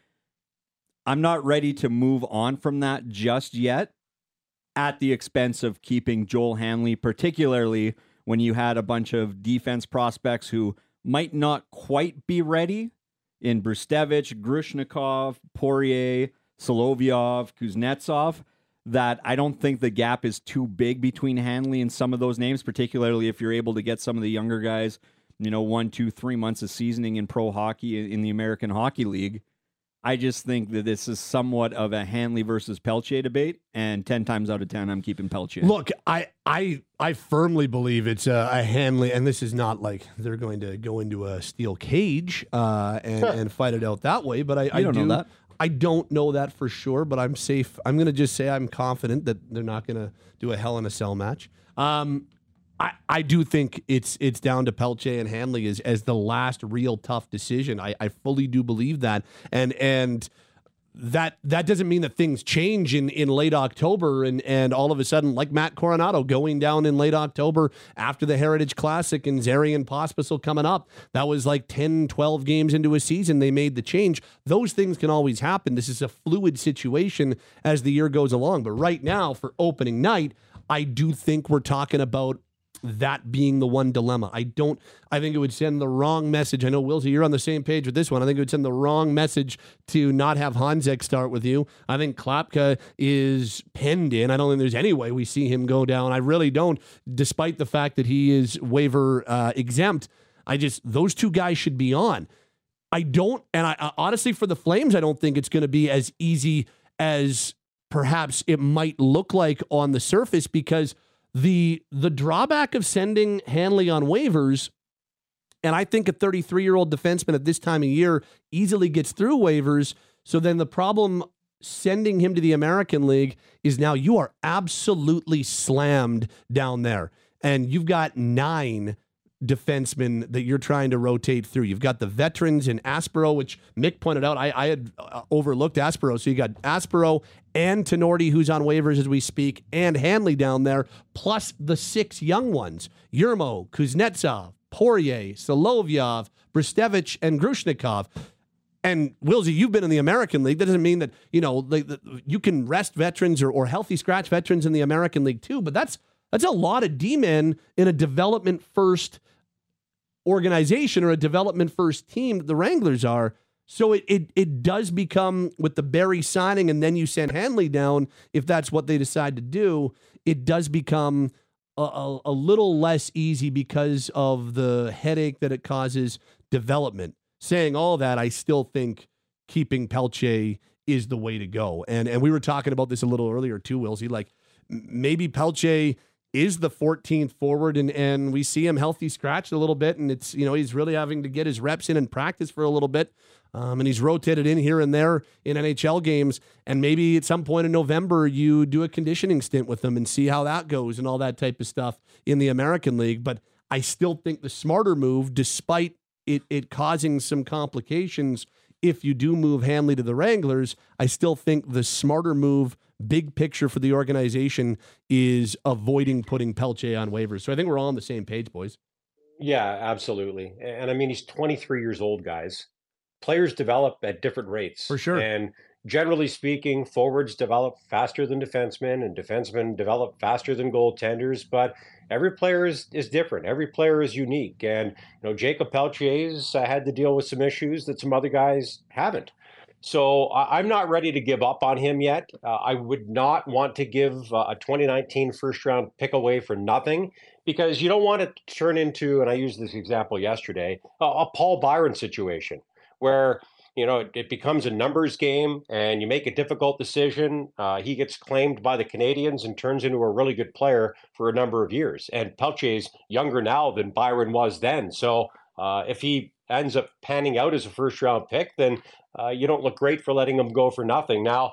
Speaker 5: I'm not ready to move on from that just yet at the expense of keeping Joel Hanley, particularly when you had a bunch of defense prospects who might not quite be ready in Brustevich, Grushnikov, Poirier, Solovyov, Kuznetsov, that I don't think the gap is too big between Hanley and some of those names, particularly if you're able to get some of the younger guys, you know, one, two, three months of seasoning in pro hockey in the American Hockey League. I just think that this is somewhat of a Hanley versus Pelletier debate, and ten times out of ten, I'm keeping Pelletier.
Speaker 4: Look, I I I firmly believe it's a, a Hanley, and this is not like they're going to go into a steel cage uh, and, and fight it out that way, but I, I
Speaker 5: don't
Speaker 4: do
Speaker 5: know that.
Speaker 4: I don't know that for sure, but I'm safe. I'm going to just say I'm confident that they're not going to do a Hell in a Cell match. Um, I, I do think it's it's down to Pelletier and Hanley as, as the last real tough decision. I, I fully do believe that. And and that that doesn't mean that things change in, in late October and, and all of a sudden, like Matt Coronado going down in late October after the Heritage Classic and Zarian Pospisil coming up. That was like ten, twelve games into a season. They made the change. Those things can always happen. This is a fluid situation as the year goes along. But right now, for opening night, I do think we're talking about that being the one dilemma. I don't, I think it would send the wrong message. I know, Wilsey, you're on the same page with this one. I think it would send the wrong message to not have Hanzek start with you. I think Klapka is penned in. I don't think there's any way we see him go down. I really don't, despite the fact that he is waiver uh, exempt. I just, those two guys should be on. I don't, and I uh, honestly, for the Flames, I don't think it's going to be as easy as perhaps it might look like on the surface, because The the drawback of sending Hanley on waivers, and I think a thirty-three-year-old defenseman at this time of year easily gets through waivers, so then the problem sending him to the American League is now you are absolutely slammed down there, and you've got nine defensemen that you're trying to rotate through. You've got the veterans in Aspero, which Mick pointed out. I, I had uh, overlooked Aspero. So you got Aspero and Tenorti, who's on waivers as we speak, and Hanley down there, plus the six young ones: Yermo, Kuznetsov, Poirier, Solovyov, Bristevich, and Grushnikov. And Wilsey, you've been in the American League. That doesn't mean that, you know, like, you can rest veterans or, or healthy scratch veterans in the American League too, but that's That's a lot of D-men in a development-first organization or a development-first team that the Wranglers are. So it, it it does become, with the Barrie signing and then you send Hanley down, if that's what they decide to do, it does become a, a, a little less easy because of the headache that it causes development. Saying all that, I still think keeping Pelche is the way to go. And, and we were talking about this a little earlier too, Wilsey. Like, maybe Pelche is the fourteenth forward, and, and we see him healthy scratched a little bit, and it's, you know, he's really having to get his reps in and practice for a little bit, um, and he's rotated in here and there in N H L games, and maybe at some point in November you do a conditioning stint with him and see how that goes and all that type of stuff in the American League. But I still think the smarter move, despite it, it causing some complications if you do move Hanley to the Wranglers, I still think the smarter move, big picture for the organization, is avoiding putting Pelche on waivers. So I think we're all on the same page, boys.
Speaker 7: Yeah, absolutely. And I mean, he's twenty-three years old, guys. Players develop at different rates.
Speaker 4: For sure.
Speaker 7: And generally speaking, forwards develop faster than defensemen, and defensemen develop faster than goaltenders. But every player is, is different. Every player is unique. And, you know, Jacob Pelche's uh, had to deal with some issues that some other guys haven't. So uh, I'm not ready to give up on him yet. Uh, I would not want to give uh, a twenty nineteen first round pick away for nothing, because you don't want it to turn into, and I used this example yesterday, a, a Paul Byron situation where, you know, it, it becomes a numbers game and you make a difficult decision. Uh, he gets claimed by the Canadians and turns into a really good player for a number of years. And Pelche's younger now than Byron was then. So uh, if he ends up panning out as a first round pick, then uh, you don't look great for letting him go for nothing. Now,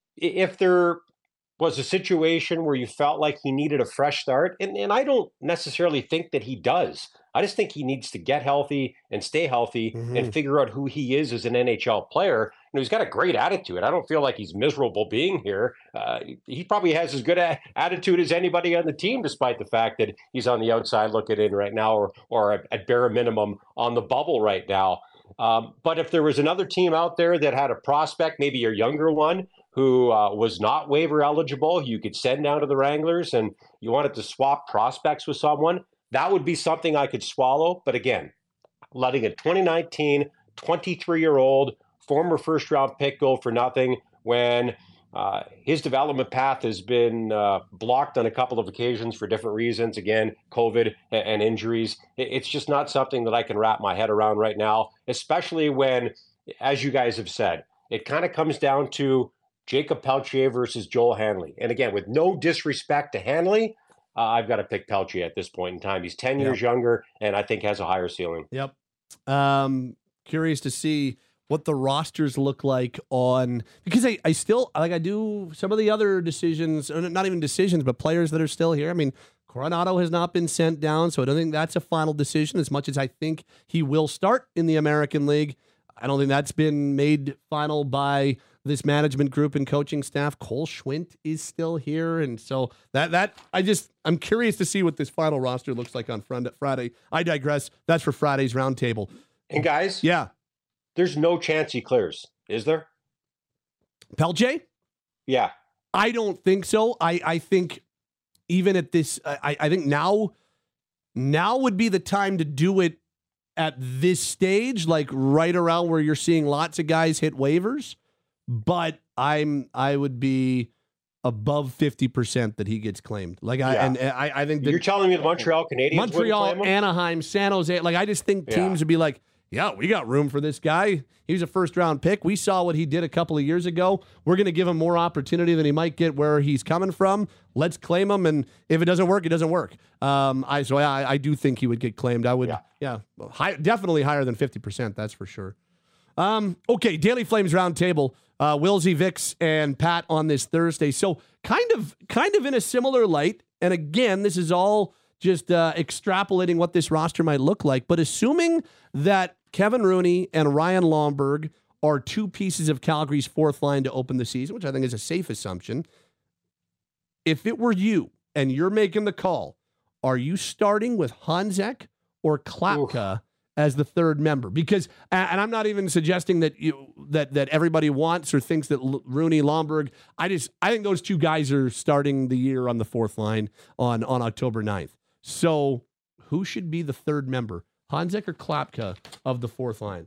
Speaker 7: if there was a situation where you felt like he needed a fresh start, and, and I don't necessarily think that he does. I just think he needs to get healthy and stay healthy mm-hmm. and figure out who he is as an N H L player. You know, he's got a great attitude. I don't feel like he's miserable being here. Uh, he probably has as good a attitude as anybody on the team, despite the fact that he's on the outside looking in right now, or or at, at bare minimum on the bubble right now. Um, but if there was another team out there that had a prospect, maybe a younger one, who uh, was not waiver eligible, you could send down to the Wranglers, and you wanted to swap prospects with someone, that would be something I could swallow. But again, letting a twenty nineteen, twenty-three-year-old former first-round pick go for nothing when uh, his development path has been uh, blocked on a couple of occasions for different reasons, again, COVID and, and injuries, it's just not something that I can wrap my head around right now, especially when, as you guys have said, it kind of comes down to Jacob Pelche versus Joel Hanley. And again, with no disrespect to Hanley, uh, I've got to pick Pelche at this point in time. He's ten yep. years younger, and I think has a higher ceiling.
Speaker 4: Yep. Um, curious to see what the rosters look like on, because I, I still, like I do some of the other decisions, or not even decisions, but players that are still here. I mean, Coronado has not been sent down, so I don't think that's a final decision, as much as I think he will start in the American League. I don't think that's been made final by this management group and coaching staff. Cole Schwint is still here. And so that, that I just, I'm curious to see what this final roster looks like on Friday. I digress. That's for Friday's roundtable.
Speaker 7: And guys,
Speaker 4: yeah,
Speaker 7: there's no chance he clears, is there?
Speaker 4: Pelche?
Speaker 7: Yeah.
Speaker 4: I don't think so. I, I think even at this, I, I think now, now would be the time to do it at this stage, like right around where you're seeing lots of guys hit waivers. But I'm, I would be above fifty percent that he gets claimed. Like I,
Speaker 7: Yeah.
Speaker 4: and I, I think that
Speaker 7: You're telling me the Montreal Canadiens wouldn't claim
Speaker 4: Montreal,
Speaker 7: him?
Speaker 4: Anaheim, San Jose. Like I just think
Speaker 7: Yeah.
Speaker 4: teams would be like, yeah, we got room for this guy. He was a first round pick. We saw what he did a couple of years ago. We're going to give him more opportunity than he might get where he's coming from. Let's claim him. And if it doesn't work, it doesn't work. Um, I, so I, I do think he would get claimed. I would, yeah,
Speaker 7: Yeah.
Speaker 4: yeah high, definitely higher than fifty percent. That's for sure. Um, okay. Daily Flames roundtable, uh, Wilsey, Vix, and Pat on this Thursday. So kind of, kind of in a similar light. And again, this is all just uh, extrapolating what this roster might look like. But assuming that Kevin Rooney and Ryan Lomberg are two pieces of Calgary's fourth line to open the season, which I think is a safe assumption. If it were you and you're making the call, are you starting with Hanzek or Klapka Oof. as the third member? Because, and I'm not even suggesting that you that that everybody wants or thinks that L- Rooney, Lomberg. I just I think those two guys are starting the year on the fourth line on on October ninth. So who should be the third member? Hanzek or Klapka of the fourth line?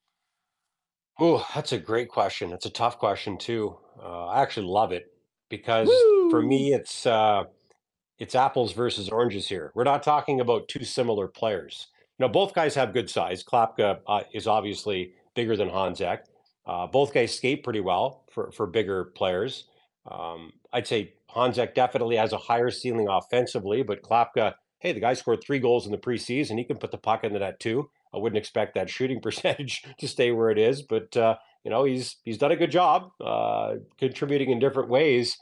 Speaker 7: Oh, that's a great question. It's a tough question too. Uh, I actually love it because
Speaker 4: Woo!
Speaker 7: for me, it's uh, it's apples versus oranges here. We're not talking about two similar players. You know, both guys have good size. Klapka uh, is obviously bigger than Hanzek. Uh, both guys skate pretty well for for bigger players. Um, I'd say Hanzek definitely has a higher ceiling offensively, but Klapka, hey, the guy scored three goals in the preseason. He can put the puck into that too. I wouldn't expect that shooting percentage to stay where it is, but uh, you know he's he's done a good job uh, contributing in different ways.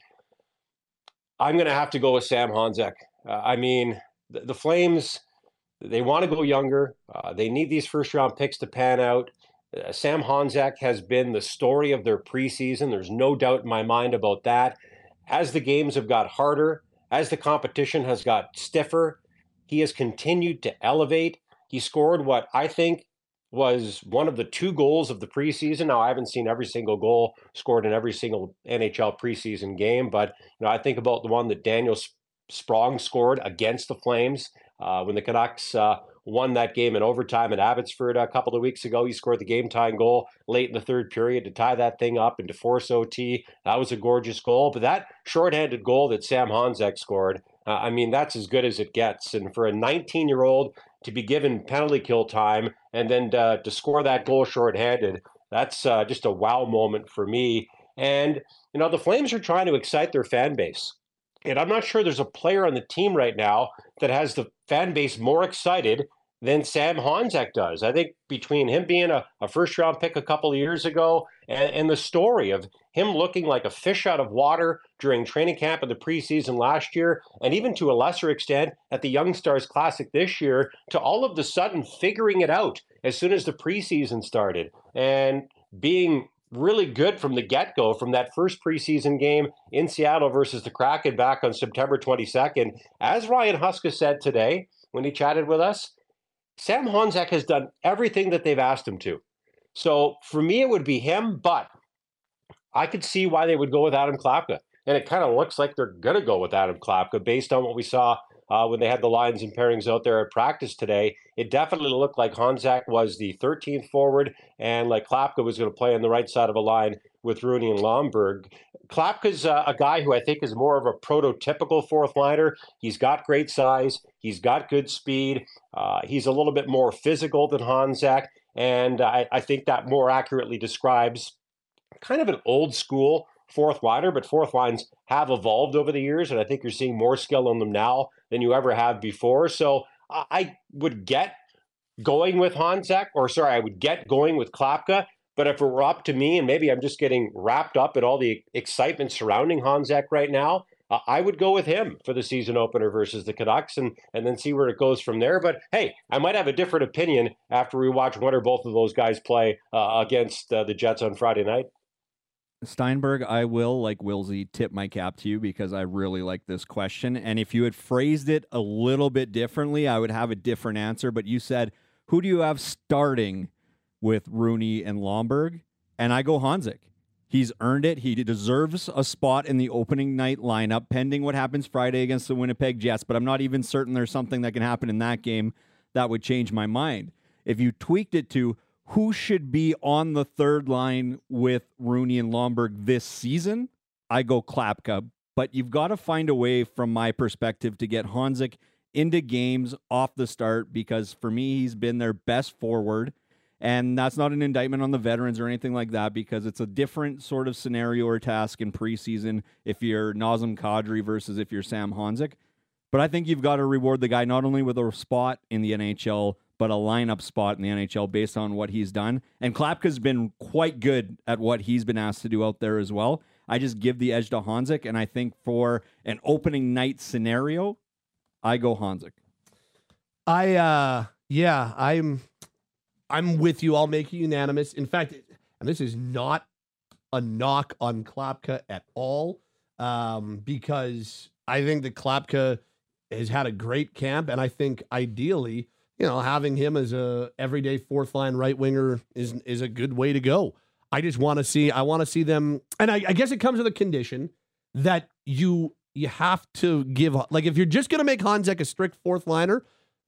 Speaker 7: I'm going to have to go with Sam Hanzek. Uh, I mean, the, the Flames, they want to go younger. Uh, they need these first round picks to pan out. Uh, Sam Hanzek has been the story of their preseason. There's no doubt in my mind about that. As the games have got harder, as the competition has got stiffer, he has continued to elevate. He scored what I think was one of the two goals of the preseason. Now, I haven't seen every single goal scored in every single N H L preseason game, but you know, I think about the one that Daniel Sprong scored against the Flames uh, when the Canucks uh, won that game in overtime at Abbotsford a couple of weeks ago. He scored the game-tying goal late in the third period to tie that thing up and to force O T. That was a gorgeous goal. But that shorthanded goal that Sam Hanzek scored, uh, I mean, that's as good as it gets. And for a nineteen-year-old to be given penalty kill time and then to, to score that goal shorthanded, that's uh, just a wow moment for me. And, you know, the Flames are trying to excite their fan base. And I'm not sure there's a player on the team right now that has the fan base more excited than Sam Hanzek does. I think between him being a, a first-round pick a couple of years ago and, and the story of him looking like a fish out of water during training camp in the preseason last year, and even to a lesser extent at the Young Stars Classic this year, to all of the sudden figuring it out as soon as the preseason started and being really good from the get-go from that first preseason game in Seattle versus the Kraken back on September twenty-second. As Ryan Huska said today when he chatted with us, Sam Hanzek has done everything that they've asked him to. So for me, it would be him, but I could see why they would go with Adam Klapka. And it kind of looks like they're going to go with Adam Klapka based on what we saw uh, when they had the lines and pairings out there at practice today. It definitely looked like Hanzek was the thirteenth forward and like Klapka was going to play on the right side of a line with Rooney and Lomberg. Klapka's uh, a guy who I think is more of a prototypical fourth liner. He's got great size. He's got good speed. Uh, he's a little bit more physical than Hanzek. And I, I think that more accurately describes kind of an old school fourth liner, but fourth lines have evolved over the years. And I think you're seeing more skill on them now than you ever have before. So I would get going with Hanzek, or sorry, I would get going with Klapka. But if it were up to me, and maybe I'm just getting wrapped up in all the excitement surrounding Hanzek right now, uh, I would go with him for the season opener versus the Canucks and, and then see where it goes from there. But hey, I might have a different opinion after we watch one or both of those guys play uh, against uh, the Jets on Friday night.
Speaker 5: Steinberg, I will, like Wilsey, tip my cap to you because I really like this question. And if you had phrased it a little bit differently, I would have a different answer. But you said, who do you have starting with Rooney and Lomberg? And I go Honzek. He's earned it. He deserves a spot in the opening night lineup, pending what happens Friday against the Winnipeg Jets. But I'm not even certain there's something that can happen in that game that would change my mind. If you tweaked it to who should be on the third line with Rooney and Lomberg this season, I go Klapka. But you've got to find a way, from my perspective, to get Honzek into games off the start, because for me, he's been their best forward. And that's not an indictment on the veterans or anything like that, because it's a different sort of scenario or task in preseason if you're Nazem Kadri versus if you're Sam Honzek. But I think you've got to reward the guy not only with a spot in the N H L, but a lineup spot in the N H L based on what he's done. And Klapka's been quite good at what he's been asked to do out there as well. I just give the edge to Honzek, and I think for an opening night scenario, I go Honzek.
Speaker 4: I, uh, yeah, I'm, I'm with you. I'll make it unanimous. In fact, and this is not a knock on Klapka at all, um, because I think that Klapka has had a great camp, and I think ideally, you know, having him as a everyday fourth line right winger is is a good way to go. I just want to see, I want to see them, and I, I guess it comes with a condition that you you have to give, like if you're just going to make Honzek a strict fourth liner,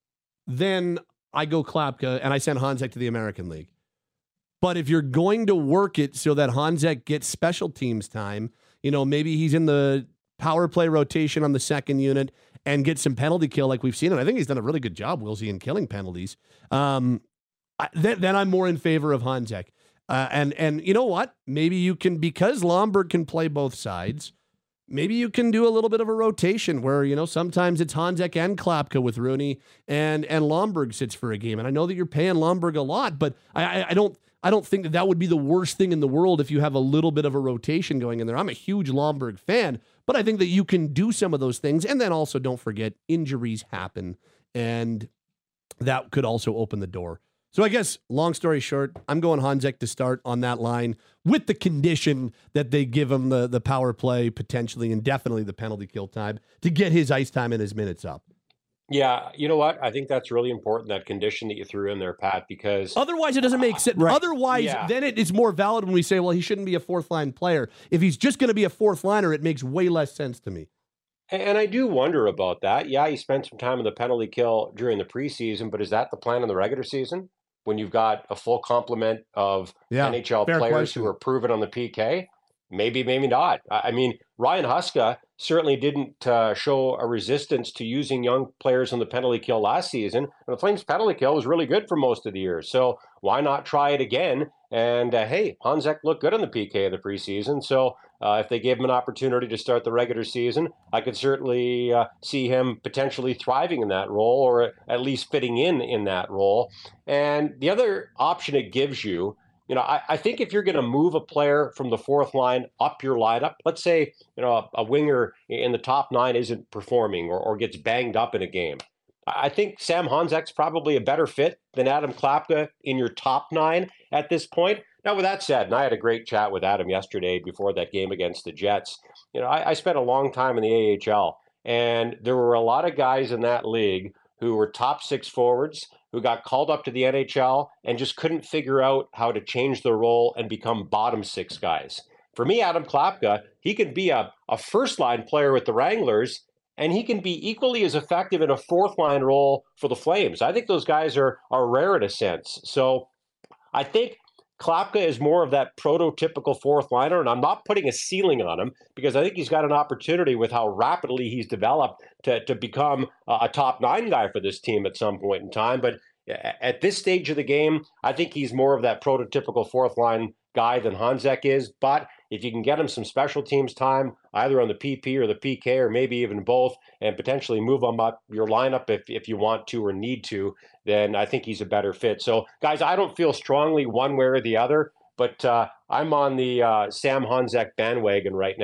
Speaker 4: then I go Klapka and I send Honzek to the American League. But if you're going to work it so that Honzek gets special teams time, you know, maybe he's in the power play rotation on the second unit and get some penalty kill like we've seen. And I think he's done a really good job, Wilsey, in killing penalties. Um, I, then, then I'm more in favor of Honzek. Uh, and, and you know what? Maybe you can, because Lomberg can play both sides, maybe you can do a little bit of a rotation where, you know, sometimes it's Honzek and Klapka with Rooney and, and Lomberg sits for a game. And I know that you're paying Lomberg a lot, but I, I, I don't, I don't think that that would be the worst thing in the world if you have a little bit of a rotation going in there. I'm a huge Lomberg fan, but I think that you can do some of those things. And then also don't forget, injuries happen, and that could also open the door. So I guess, long story short, I'm going Honzek to start on that line with the condition that they give him the, the power play potentially and definitely the penalty kill time to get his ice time and his minutes up.
Speaker 7: Yeah, you know what? I think that's really important, that condition that you threw in there, Pat, because
Speaker 4: otherwise it doesn't make sense.
Speaker 7: Right.
Speaker 4: Otherwise,
Speaker 7: yeah.
Speaker 4: then it is more valid when we say, well, he shouldn't be a fourth line player. If he's just going to be a fourth liner, it makes way less sense to me.
Speaker 7: And I do wonder about that. Yeah, he spent some time in the penalty kill during the preseason, but is that the plan in the regular season when you've got a full complement of
Speaker 4: yeah,
Speaker 7: N H L players question. who are proven on the P K? Maybe, maybe not. I mean, Ryan Huska certainly didn't uh, show a resistance to using young players on the penalty kill last season. And the Flames penalty kill was really good for most of the year. So why not try it again? And uh, hey, Honzek looked good on the P K in the preseason. So uh, if they gave him an opportunity to start the regular season, I could certainly uh, see him potentially thriving in that role, or at least fitting in in that role. And the other option it gives you, You know, I, I think if you're going to move a player from the fourth line up your lineup, let's say, you know, a, a winger in the top nine isn't performing or, or gets banged up in a game. I think Sam Honzek's probably a better fit than Adam Klapka in your top nine at this point. Now, with that said, and I had a great chat with Adam yesterday before that game against the Jets. You know, I, I spent a long time in the A H L, and there were a lot of guys in that league who were top six forwards, who got called up to the N H L and just couldn't figure out how to change their role and become bottom six guys. For me, Adam Klapka, he could be a, a first-line player with the Wranglers, and he can be equally as effective in a fourth-line role for the Flames. I think those guys are, are rare in a sense. So I think Klapka is more of that prototypical fourth liner, and I'm not putting a ceiling on him because I think he's got an opportunity with how rapidly he's developed to, to become a, a top nine guy for this team at some point in time. But at this stage of the game, I think he's more of that prototypical fourth line guy than Honzek is. But if you can get him some special teams time, either on the P P or the P K, or maybe even both, and potentially move him up your lineup if, if you want to or need to, then I think he's a better fit. So, guys, I don't feel strongly one way or the other, but uh, I'm on the uh, Sam Honzek bandwagon right now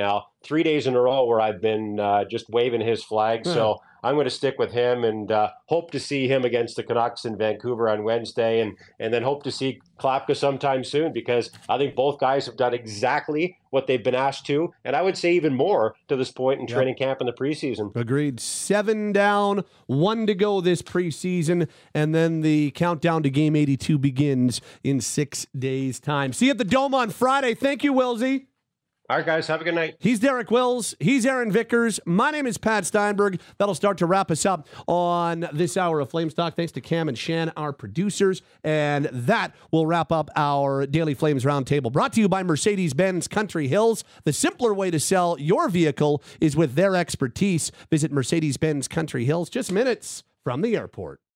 Speaker 7: three days in a row where I've been uh, just waving his flag. So I'm going to stick with him and uh, hope to see him against the Canucks in Vancouver on Wednesday, and and then hope to see Klapka sometime soon, because I think both guys have done exactly what they've been asked to, and I would say even more to this point in yep. training camp in the preseason.
Speaker 4: Agreed. Seven down, one to go this preseason, and then the countdown to game eighty-two begins in six days' time. See you at the Dome on Friday. Thank you, Wilsey.
Speaker 7: All right, guys, have a good night.
Speaker 4: He's Derek Wills. He's Aaron Vickers. My name is Pat Steinberg. That'll start to wrap us up on this hour of Flames Talk. Thanks to Cam and Shan, our producers. And that will wrap up our Daily Flames Roundtable, brought to you by Mercedes-Benz Country Hills. The simpler way to sell your vehicle is with their expertise. Visit Mercedes-Benz Country Hills, just minutes from the airport.